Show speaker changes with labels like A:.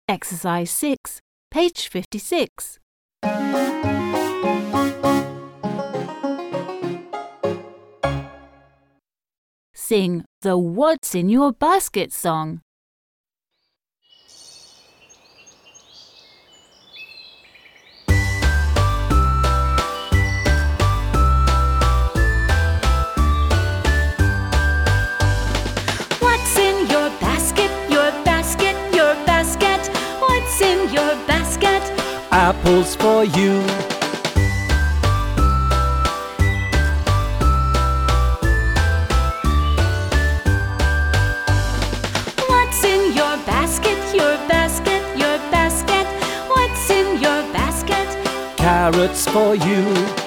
A: Exercise 6, page 56. Sing the What's in Your Basket song.
B: What's in your basket, your basket, your basket? What's in your basket?
C: Apples for you.
B: What's in your basket, your basket, your basket? What's in your basket?
C: Carrots for you.